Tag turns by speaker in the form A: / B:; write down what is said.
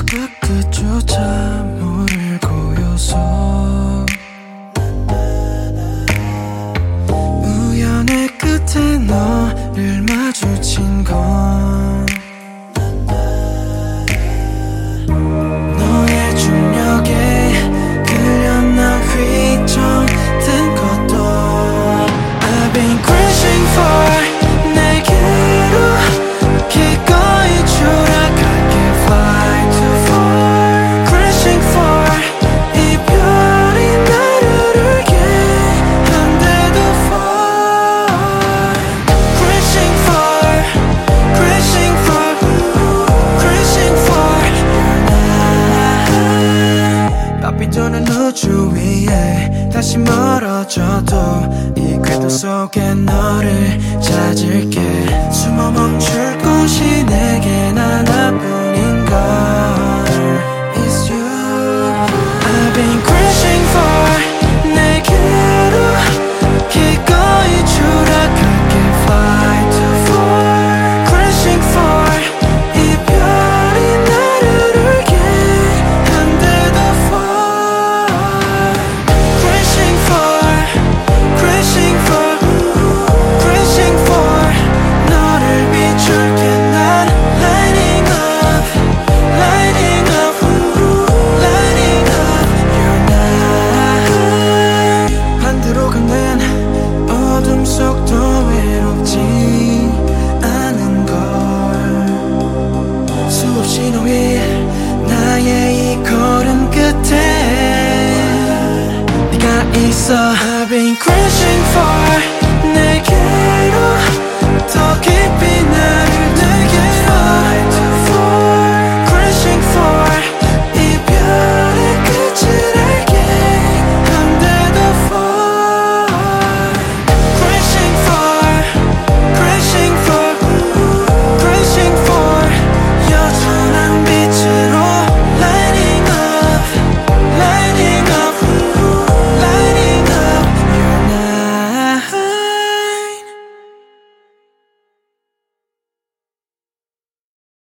A: 끝조차 모를 고요서 우연의 끝에 너를 마주친 건 너의 중력에 끌려 나 휘청든 것도 I've been crashing for 내게로 기꺼이 추락할게 fly too far crashing for 이별이 나를 울게 한데도 fall crashing for crashing for crashing for your night 바삐 도는 우주 위에 다시 멀어져도 이 궤도 속에 너를 찾을게 숨어 멈출 곳이 내겐 하나뿐인걸 It's you I've been crashing for 내게로 기꺼이 추락할게 fly too far crashing for 이별이 나를 울게 한데도 fall crashing for crashing for crashing for 너를 비출게 난 lighting up lighting up lighting up your night 반대로 가는 어둠 속도 외롭지 않은 걸 수없이 놓인 나의 이 걸음 끝에 네가 있어 I've been crashing for